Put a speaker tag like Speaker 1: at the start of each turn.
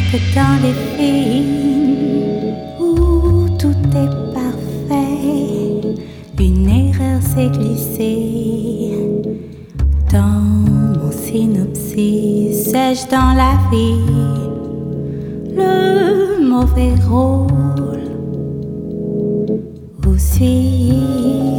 Speaker 1: que dans les films où tout est parfait, une erreur s'est glissée dans mon synopsis. Sais-je dans la vie le mauvais rôle ou suis